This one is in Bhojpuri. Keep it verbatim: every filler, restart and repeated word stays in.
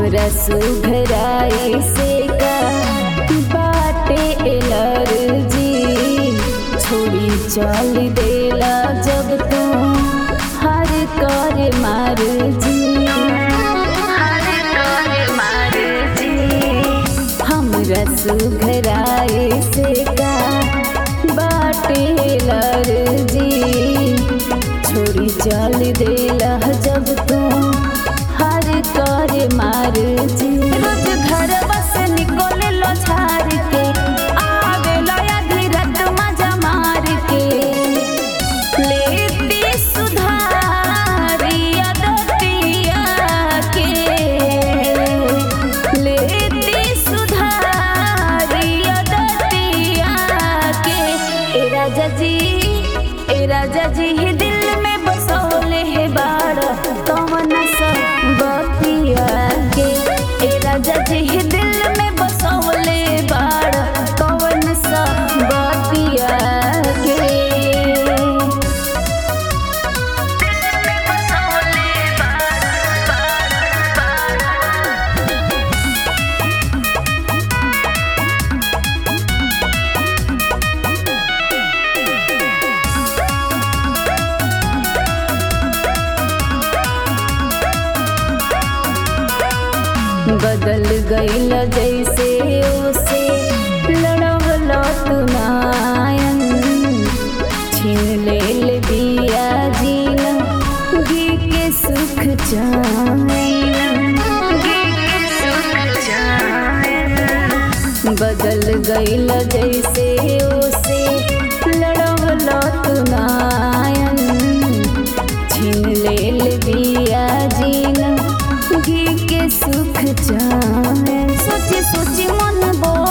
हमरा सुघराई से का बाटे एलर्जी, छोड़ी चल देला जब तू हर कर मार जी, हर कर मार जी। हमरा सुघराई से का बाटे एलर्जी, छोड़ी चल देला जब तू हर कर मार जी। रोज घर बस निकले लो झार के, आवे लो आधी रात मजा मार के, लेती सुधारी अदतिया के, लेती सुधारी अदतिया के। ए राजा जी, ए राजा जी ही दिल में बसोले है बाड़ा कौन सा बतिया के। ए राजा जी ही दिल में बसोले बाड़ा कौन सा बतिया के। बदल गईल जैसे ओसे लड़वलो तू नायन, छीन लेल दिया जीना गी के सुख चैन, गी के सुख चैन। बदल गईल जैसे ओसे लड़वलो तू नायन, छीन लेल दिया जीना गी के सुख चैन। सोची सोची मन बो